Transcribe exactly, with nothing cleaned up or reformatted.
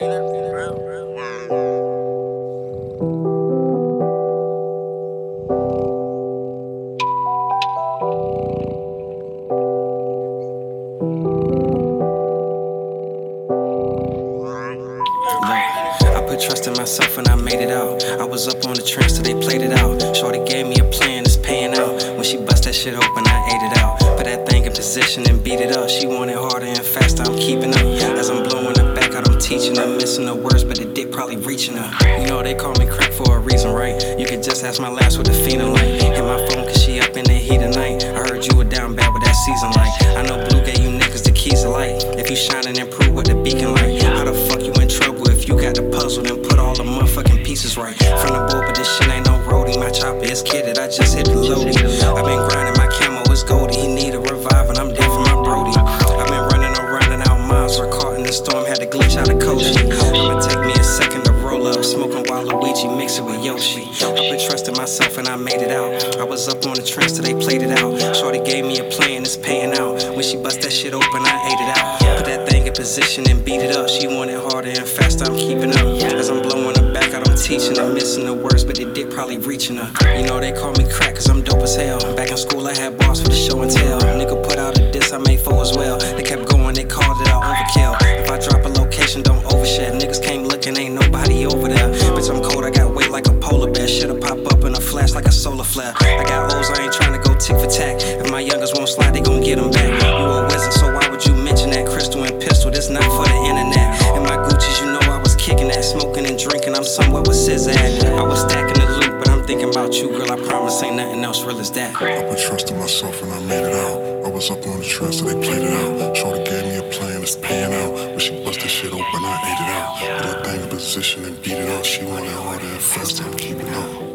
I put trust in myself and I made it out. I was up on the trends till they played it out. Shorty gave me a plan, it's paying out. When she bust that shit open, I ate it out. Put that thing in position and beat it up. She wanted harder and faster, I'm keeping up. As I'm blowing her back out, I'm teaching her. Missing the words, but the dick probably reaching her. You know they call me crack for a reason, right? You could just ask my last what the feeling like. Hit my phone cause she up in the heat of night. I heard you were down bad with that season like. I know Blue gave you niggas the keys to light. If you shining, improve what the beacon like. How the fuck you in trouble if you got the puzzle and put all the motherfucking pieces right? From the board, but this shit ain't no roadie. My chopper is kidded, I just hit the loadie. I've been grinding, my camo is goldie. He need a revive and I'm dead for my brody. I've been running around and out miles, or caught in the storm, had to glitch out of Koji. I'ma take me a second to roll up, smoking Waluigi, mix it with Yoshi. I put trust in myself and I made it out. I was up on the trends till they played it out. Shorty gave me a plan, it's paying out. When she bust that shit open, I ate it out. Put that thing in position and beat it up. She wanted harder and faster, I'm keeping up. As I'm blowing her back out, I'm teaching her. Missing the words, but the dick probably reaching her. You know they call me crack cause I'm dope as hell. Back in school I had bars for the show and tell. Nigga put out a diss, I made four as well. They kept going, they called it out overkill. If I drop a location, don't overshare. Niggas came looking, ain't nobody over there. Bitch, I'm cold, I got weight like a polar bear. Shit'll pop up in a flash like a solar flare. I got O's, I ain't trying to go tick for tack. If my youngers won't slide, they gon' get them back. You a wizard, so why would you mention that? Crystal and pistol, this not for the internet. And my Gucci's, you know I was kicking that. Smoking and drinking, I'm somewhere with Sis at. I was stacking the loot, but I'm thinking about you, girl, I promise ain't nothing else real as that. I put trust in myself and I made it out. I was up on the trends so they played it out. Shorty gave me a plan, it's paying out. When she bust that shit open, I ate it out. Put that thing in position and beat it out. She wanted harder and faster, I'm keeping up.